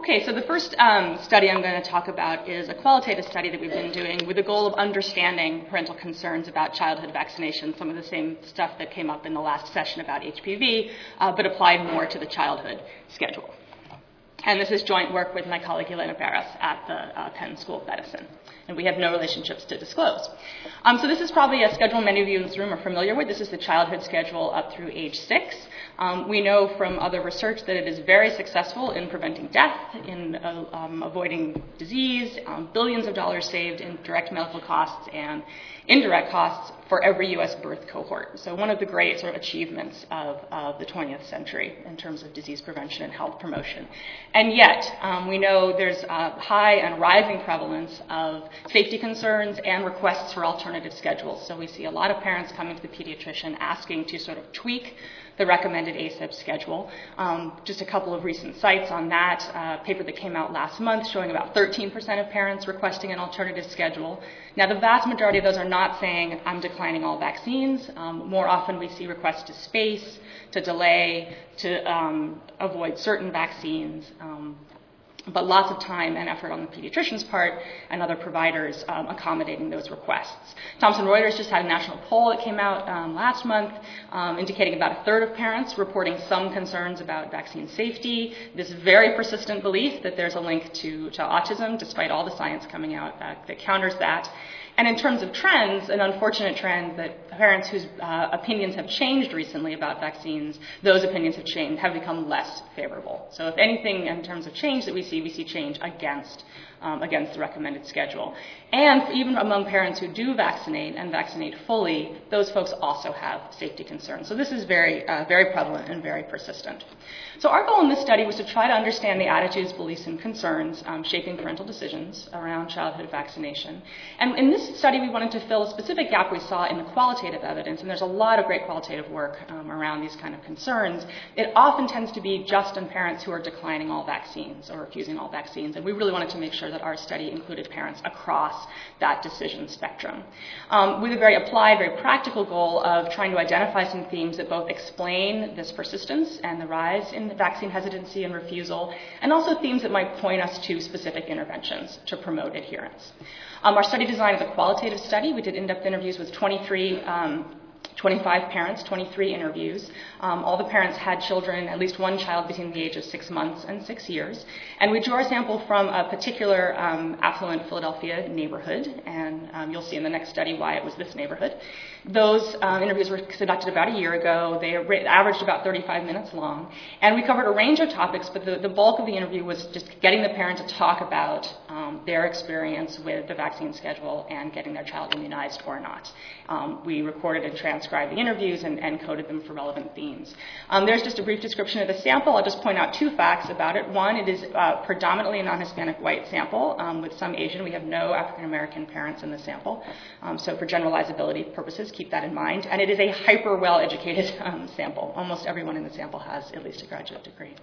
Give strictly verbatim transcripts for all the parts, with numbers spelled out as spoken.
Okay, so the first um, study I'm going to talk about is a qualitative study that we've been doing with the goal of understanding parental concerns about childhood vaccination, some of the same stuff that came up in the last session about H P V, uh, but applied more to the childhood schedule. And this is joint work with my colleague Elena Barras at the uh, Penn School of Medicine. And we have no relationships to disclose. Um, so this is probably a schedule many of you in this room are familiar with. This is the childhood schedule up through age six. Um, we know from other research that it is very successful in preventing death, in uh, um, avoiding disease, um, billions of dollars saved in direct medical costs and indirect costs for every U S birth cohort. So one of the great sort of achievements of, of the twentieth century in terms of disease prevention and health promotion. And yet, um, we know there's a high and rising prevalence of safety concerns and requests for alternative schedules. So we see a lot of parents coming to the pediatrician asking to sort of tweak the recommended A S A P schedule. Um, just a couple of recent cites on that. Uh, paper that came out last month showing about thirteen percent of parents requesting an alternative schedule. Now, the vast majority of those are not saying, I'm declining all vaccines. Um, more often we see requests to space, to delay, to um, avoid certain vaccines. Um, but lots of time and effort on the pediatrician's part and other providers um, accommodating those requests. Thomson Reuters just had a national poll that came out um, last month um, indicating about a third of parents reporting some concerns about vaccine safety, this very persistent belief that there's a link to, to autism, despite all the science coming out that, that counters that. And in terms of trends, an unfortunate trend that parents whose uh, opinions have changed recently about vaccines, those opinions have changed, have become less favorable. So if anything in terms of change that we see, we see change against um, against the recommended schedule. And even among parents who do vaccinate and vaccinate fully, those folks also have safety concerns. So this is very, uh, very prevalent and very persistent. So our goal in this study was to try to understand the attitudes, beliefs, and concerns um, shaping parental decisions around childhood vaccination. And in this study, we wanted to fill a specific gap we saw in the qualitative evidence, and there's a lot of great qualitative work um, around these kind of concerns. It often tends to be just in parents who are declining all vaccines or refusing all vaccines, and we really wanted to make sure that our study included parents across that decision spectrum, um, with a very applied, very practical goal of trying to identify some themes that both explain this persistence and the rise in vaccine hesitancy and refusal, and also themes that might point us to specific interventions to promote adherence. Um, our study design is a qualitative study. We did in-depth interviews with twenty-three um, twenty-five parents, twenty-three interviews. Um, all the parents had children, at least one child between the age of six months and six years. And we drew our sample from a particular um, affluent Philadelphia neighborhood, and um, you'll see in the next study why it was this neighborhood. Those um, interviews were conducted about a year ago. They averaged about thirty-five minutes long. And we covered a range of topics, but the, the bulk of the interview was just getting the parent to talk about um, their experience with the vaccine schedule and getting their child immunized or not. Um, we recorded and transcribed the interviews and, and coded them for relevant themes. Um, there's just a brief description of the sample. I'll just point out two facts about it. One, it is uh, predominantly a non-Hispanic white sample um, with some Asian. We have no African-American parents in the sample. Um, so for generalizability purposes, keep that in mind. And it is a hyper well-educated um, sample. Almost everyone in the sample has at least a graduate degree.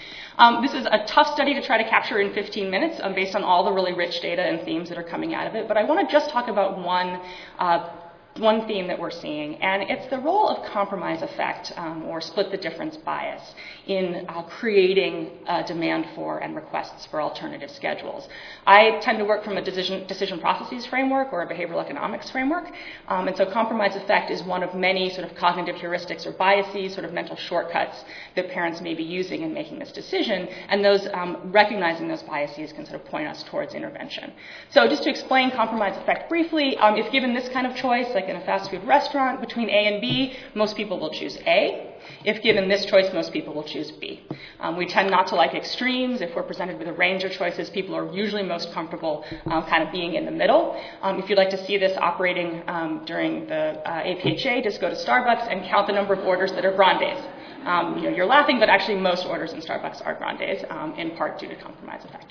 Um, this is a tough study to try to capture in fifteen minutes um, based on all the really rich data and themes that are coming out of it. But I want to just talk about one uh, one theme that we're seeing, and it's the role of compromise effect um, or split the difference bias in uh, creating uh, demand for and requests for alternative schedules. I tend to work from a decision, decision processes framework or a behavioral economics framework, um, and so compromise effect is one of many sort of cognitive heuristics or biases, sort of mental shortcuts that parents may be using in making this decision, and those um, recognizing those biases can sort of point us towards intervention. So just to explain compromise effect briefly, um, if given this kind of choice, like in a fast food restaurant between A and B, most people will choose A. If given this choice, most people will choose B. Um, we tend not to like extremes. If we're presented with a range of choices, people are usually most comfortable um, kind of being in the middle. Um, if you'd like to see this operating um, during the uh, A P H A, just go to Starbucks and count the number of orders that are grandes. Um, you know, you're laughing, but actually most orders in Starbucks are grandes, um, in part due to compromise effect.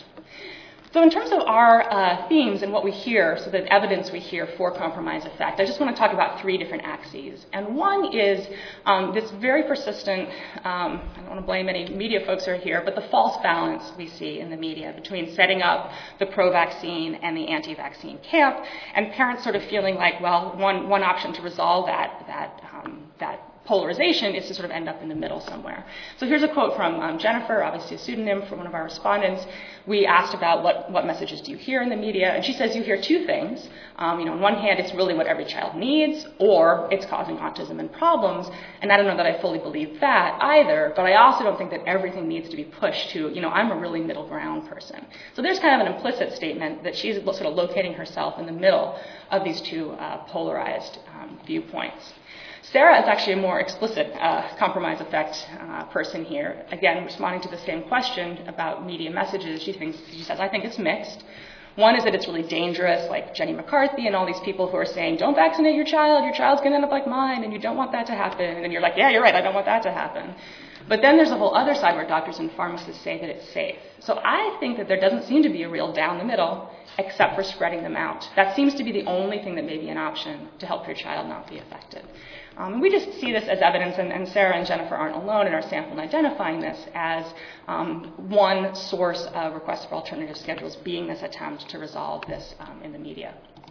So in terms of our uh, themes and what we hear, so the evidence we hear for compromise effect, I just want to talk about three different axes. And one is um, this very persistent, um, I don't want to blame any media folks who are here, but the false balance we see in the media between setting up the pro-vaccine and the anti-vaccine camp, and parents sort of feeling like, well, one, one option to resolve that, that, um, that polarization is to sort of end up in the middle somewhere. So here's a quote from um, Jennifer, obviously a pseudonym for one of our respondents. We asked about what, what messages do you hear in the media, and she says you hear two things. Um, you know, on one hand, it's really what every child needs, or it's causing autism and problems, and I don't know that I fully believe that either, but I also don't think that everything needs to be pushed to, you know, I'm a really middle ground person. So there's kind of an implicit statement that she's sort of locating herself in the middle of these two uh, polarized um, viewpoints. Sarah is actually a more explicit uh, compromise effect uh, person here. Again, responding to the same question about media messages, she thinks, she says, I think it's mixed. One is that it's really dangerous, like Jenny McCarthy and all these people who are saying, don't vaccinate your child, your child's going to end up like mine, and you don't want that to happen. And you're like, yeah, you're right, I don't want that to happen. But then there's a whole other side where doctors and pharmacists say that it's safe. So I think that there doesn't seem to be a real down the middle, except for spreading them out. That seems to be the only thing that may be an option to help your child not be affected. Um, and we just see this as evidence, and, and Sarah and Jennifer aren't alone in our sample in identifying this as um, one source of requests for alternative schedules being this attempt to resolve this um, in the media.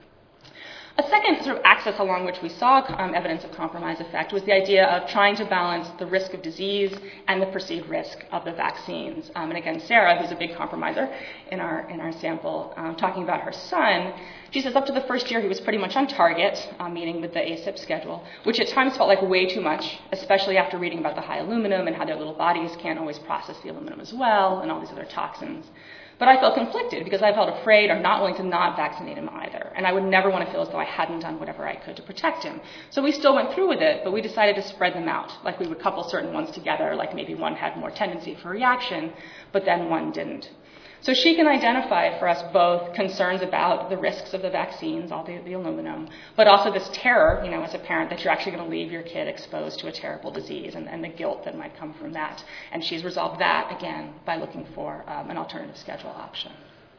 A second sort of axis along which we saw um, evidence of compromise effect was the idea of trying to balance the risk of disease and the perceived risk of the vaccines. Um, and again, Sarah, who's a big compromiser in our in our sample, um, talking about her son, she says up to the first year he was pretty much on target, um, meaning with the A S I P schedule, which at times felt like way too much, especially after reading about the high aluminum and how their little bodies can't always process the aluminum as well and all these other toxins. But I felt conflicted because I felt afraid or not willing to not vaccinate him either. And I would never want to feel as though I hadn't done whatever I could to protect him. So we still went through with it, but we decided to spread them out. Like we would couple certain ones together, like maybe one had more tendency for reaction, but then one didn't. So she can identify for us both concerns about the risks of the vaccines, all the, the aluminum, but also this terror, you know, as a parent, that you're actually going to leave your kid exposed to a terrible disease and, and the guilt that might come from that. And she's resolved that, again, by looking for um, an alternative schedule option.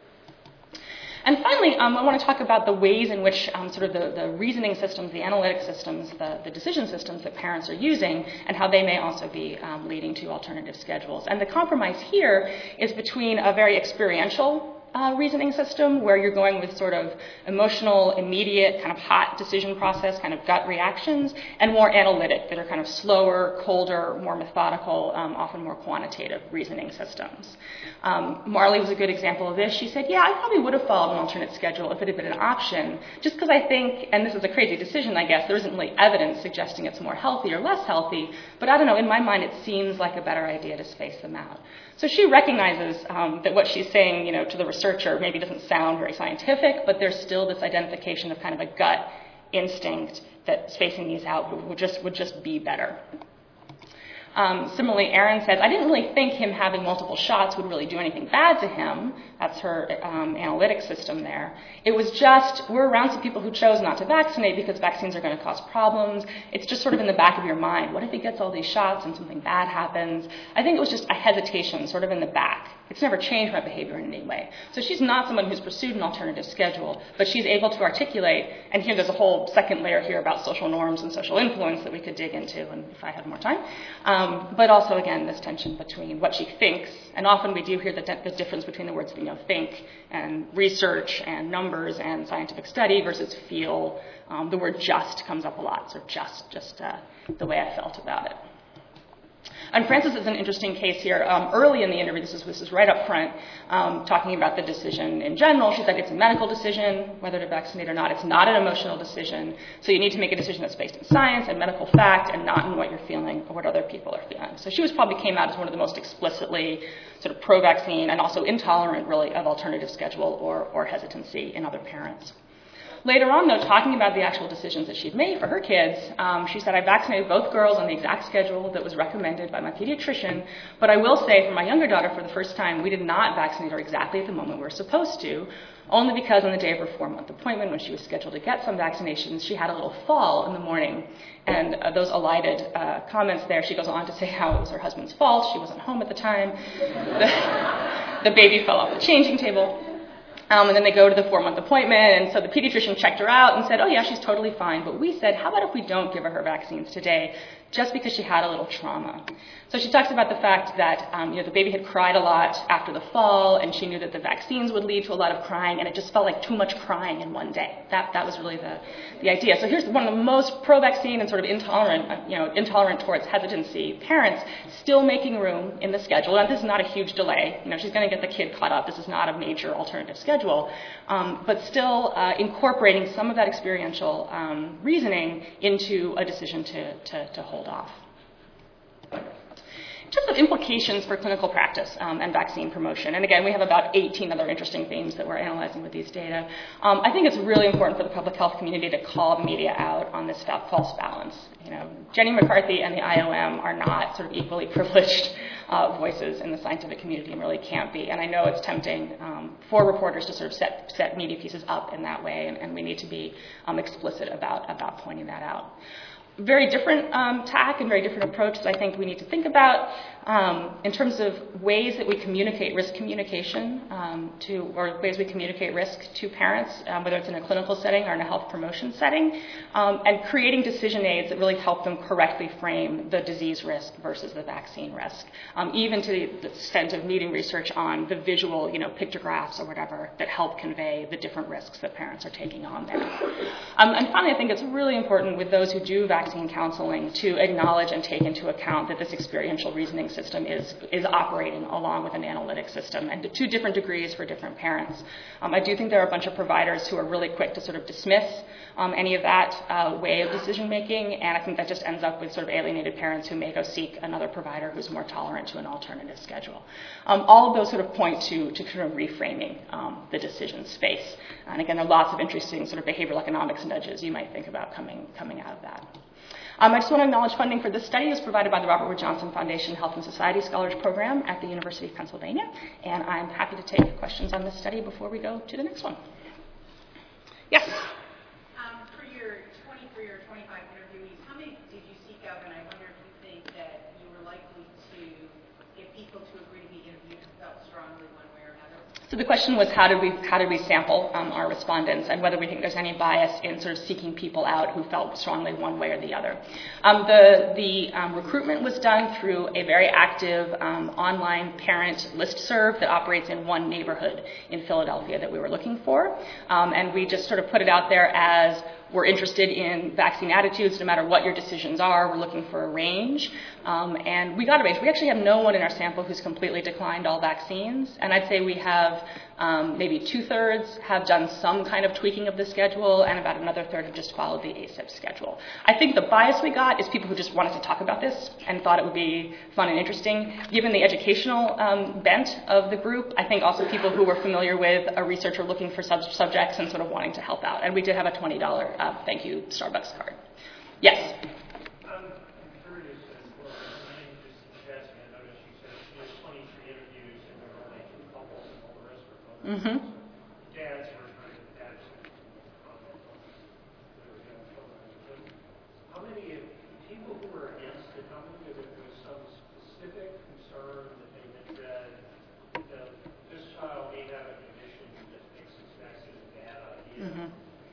And finally, um, I want to talk about the ways in which um, sort of the, the reasoning systems, the analytic systems, the, the decision systems that parents are using, and how they may also be um, leading to alternative schedules. And the compromise here is between a very experiential Uh, reasoning system where you're going with sort of emotional, immediate, kind of hot decision process, kind of gut reactions, and more analytic that are kind of slower, colder, more methodical, um, often more quantitative reasoning systems. Um, Marley was a good example of this. She said, yeah, I probably would have followed an alternate schedule if it had been an option, just because I think, and this is a crazy decision, I guess, there isn't really evidence suggesting it's more healthy or less healthy, but I don't know, in my mind it seems like a better idea to space them out. So she recognizes um, that what she's saying, you know, to the researcher maybe doesn't sound very scientific, but there's still this identification of kind of a gut instinct that spacing these out would just would just be better. Um, similarly, Erin says, I didn't really think him having multiple shots would really do anything bad to him. That's her um, analytic system there. It was just, we're around some people who chose not to vaccinate because vaccines are going to cause problems. It's just sort of in the back of your mind. What if he gets all these shots and something bad happens? I think it was just a hesitation sort of in the back. It's never changed my behavior in any way. So she's not someone who's pursued an alternative schedule, but she's able to articulate, and here there's a whole second layer here about social norms and social influence that we could dig into and if I had more time. Um, but also, again, this tension between what she thinks, and often we do hear the, the difference between the words, you know, think and research and numbers and scientific study versus feel. Um, the word just comes up a lot, so just, just uh, the way I felt about it. And Frances is an interesting case here. Um, early in the interview, this is, this is right up front, um, talking about the decision in general. She said it's a medical decision, whether to vaccinate or not. It's not an emotional decision. So you need to make a decision that's based in science and medical fact and not in what you're feeling or what other people are feeling. So she was probably came out as one of the most explicitly sort of pro-vaccine and also intolerant, really, of alternative schedule or, or hesitancy in other parents. Later on, though, talking about the actual decisions that she'd made for her kids, um, she said, I vaccinated both girls on the exact schedule that was recommended by my pediatrician, but I will say for my younger daughter, for the first time, we did not vaccinate her exactly at the moment we were supposed to, only because on the day of her four-month appointment, when she was scheduled to get some vaccinations, she had a little fall in the morning. And uh, those elided uh, comments there, she goes on to say how it was her husband's fault, she wasn't home at the time, the, the baby fell off the changing table. Um, and then they go to the four-month appointment, and so the pediatrician checked her out and said, oh, yeah, she's totally fine. But we said, how about if we don't give her her vaccines today just because she had a little trauma? So she talks about the fact that um, you know, the baby had cried a lot after the fall, and she knew that the vaccines would lead to a lot of crying, and it just felt like too much crying in one day. That that was really the, the idea. So here's one of the most pro-vaccine and sort of intolerant, you know, intolerant towards hesitancy parents still making room in the schedule. And this is not a huge delay. You know, she's going to get the kid caught up. This is not a major alternative schedule, um, but still uh, incorporating some of that experiential um, reasoning into a decision to, to, to hold off. In terms of implications for clinical practice um, and vaccine promotion, and again, we have about eighteen other interesting themes that we're analyzing with these data. Um, I think it's really important for the public health community to call the media out on this false balance. You know, Jenny McCarthy and the I O M are not sort of equally privileged uh, voices in the scientific community, and really can't be. And I know it's tempting um, for reporters to sort of set, set media pieces up in that way, and, and we need to be um, explicit about, about pointing that out. Very different um, tack and very different approaches I think we need to think about um, in terms of ways that we communicate risk communication um, to, or ways we communicate risk to parents, um, whether it's in a clinical setting or in a health promotion setting, um, and creating decision aids that really help them correctly frame the disease risk versus the vaccine risk, um, even to the extent of needing research on the visual, you know, pictographs or whatever that help convey the different risks that parents are taking on there. Um, and finally, I think it's really important with those who do vaccine vaccine counseling to acknowledge and take into account that this experiential reasoning system is, is operating along with an analytic system, and to two different degrees for different parents. Um, I do think there are a bunch of providers who are really quick to sort of dismiss um, any of that uh, way of decision making, and I think that just ends up with sort of alienated parents who may go seek another provider who's more tolerant to an alternative schedule. Um, all of those sort of point to, to kind of reframing um, the decision space. And again, there are lots of interesting sort of behavioral economics nudges you might think about coming, coming out of that. Um, I just want to acknowledge funding for this study was provided by the Robert Wood Johnson Foundation Health and Society Scholars Program at the University of Pennsylvania, and I'm happy to take questions on this study before we go to the next one. Yes? Um, for your twenty-three or twenty-five interviewees, how many did you seek out, and I wonder if you think that you were likely to get people to agree to be interviewed who felt strongly one way or another? So the question was, how did we how did we sample um, our respondents, and whether we think there's any bias in sort of seeking people out who felt strongly one way or the other. Um, the the um, recruitment was done through a very active um, online parent listserv that operates in one neighborhood in Philadelphia that we were looking for, um, and we just sort of put it out there as we're interested in vaccine attitudes no matter what your decisions are. We're looking for a range. Um, and we got a range. We actually have no one in our sample who's completely declined all vaccines. And I'd say we have um, maybe two-thirds have done some kind of tweaking of the schedule, and about another third have just followed the A S I P schedule. I think the bias we got is people who just wanted to talk about this and thought it would be fun and interesting. Given the educational um, bent of the group, I think also people who were familiar with a researcher looking for sub- subjects and sort of wanting to help out. And we did have a twenty dollars uh, thank you Starbucks card. Yes? I'm curious, as well, my name is Jesse. I noticed you said you had twenty-three interviews and there were only two couples and all the rest were couples. Mm-hmm. Dads were kind of dads who comment on their young children. But how many people who were against it, how many of it was some specific concern that they had read that this child may have a condition that makes this vaccine a bad idea? Mm-hmm.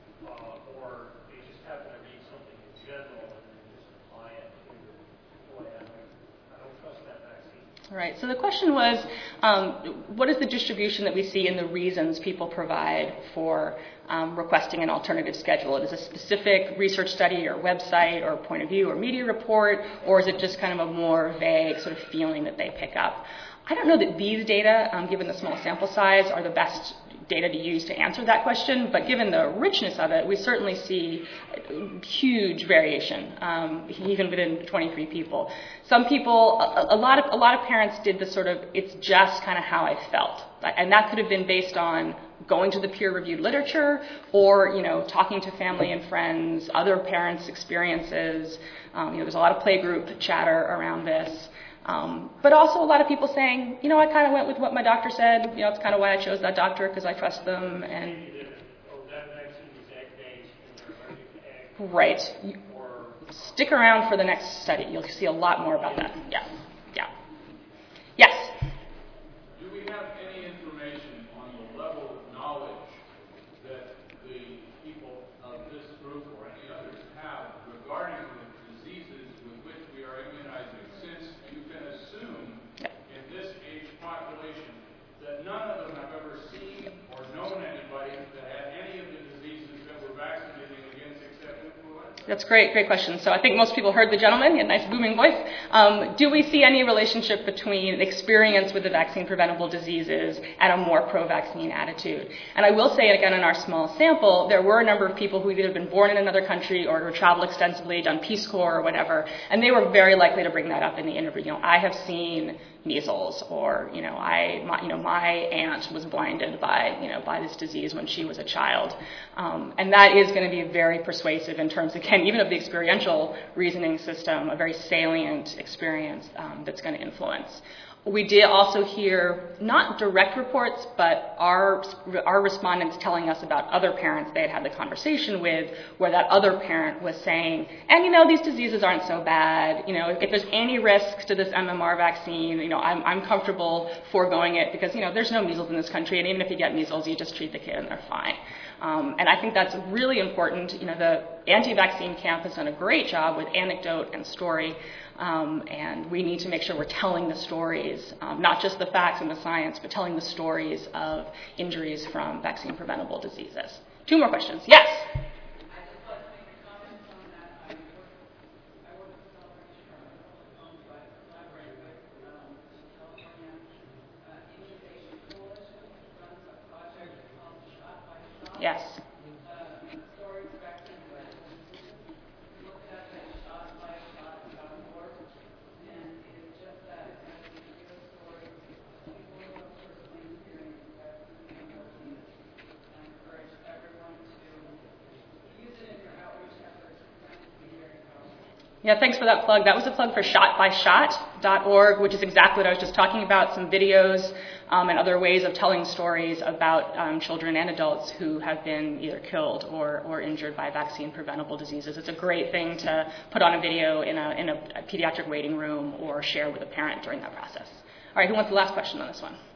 Uh, or they just happen to read something in general and then just apply it to, boy, I don't, I don't trust that vaccine. All right. So the question was, um, what is the distribution that we see in the reasons people provide for um, requesting an alternative schedule? Is it a specific research study or website or point of view or media report, or is it just kind of a more vague sort of feeling that they pick up? I don't know that these data, um, given the small sample size, are the best data to use to answer that question, but given the richness of it, we certainly see huge variation, um, even within twenty-three people. Some people, a, a lot of a lot of parents did the sort of, it's just kind of how I felt, and that could have been based on going to the peer-reviewed literature, or you know, talking to family and friends, other parents' experiences. Um, you know, there's a lot of playgroup chatter around this. Um, but also a lot of people saying, you know, I kind of went with what my doctor said. You know, it's kind of why I chose that doctor, because I trust them. And right. You stick around for the next study. You'll see a lot more about that. Yeah. Yeah. Yes? Do we have any information on the level of knowledge That's great, great question. So I think most people heard the gentleman, he had a nice booming voice. Um, do we see any relationship between experience with the vaccine-preventable diseases and a more pro-vaccine attitude? And I will say, again, in our small sample, there were a number of people who had either been born in another country or traveled extensively, done Peace Corps or whatever, and they were very likely to bring that up in the interview. You know, I have seen measles, or you know, I, my, you know, my aunt was blinded by, you know, by this disease when she was a child, um, and that is going to be very persuasive in terms, again, even of the experiential reasoning system, a very salient experience um, that's going to influence. We did also hear not direct reports, but our our respondents telling us about other parents they had had the conversation with, where that other parent was saying, and you know, these diseases aren't so bad. You know, if there's any risk to this M M R vaccine, you know, I'm I'm comfortable foregoing it because you know there's no measles in this country, and even if you get measles, you just treat the kid and they're fine. Um, and I think that's really important. You know, the anti-vaccine camp has done a great job with anecdote and story. Um, and we need to make sure we're telling the stories, um, not just the facts and the science, but telling the stories of injuries from vaccine-preventable diseases. Two more questions. Yes? Yes. Yeah, thanks for that plug. That was a plug for shot by shot dot org, which is exactly what I was just talking about, some videos um, and other ways of telling stories about um, children and adults who have been either killed or, or injured by vaccine-preventable diseases. It's a great thing to put on a video in a, in a pediatric waiting room or share with a parent during that process. All right, who wants the last question on this one?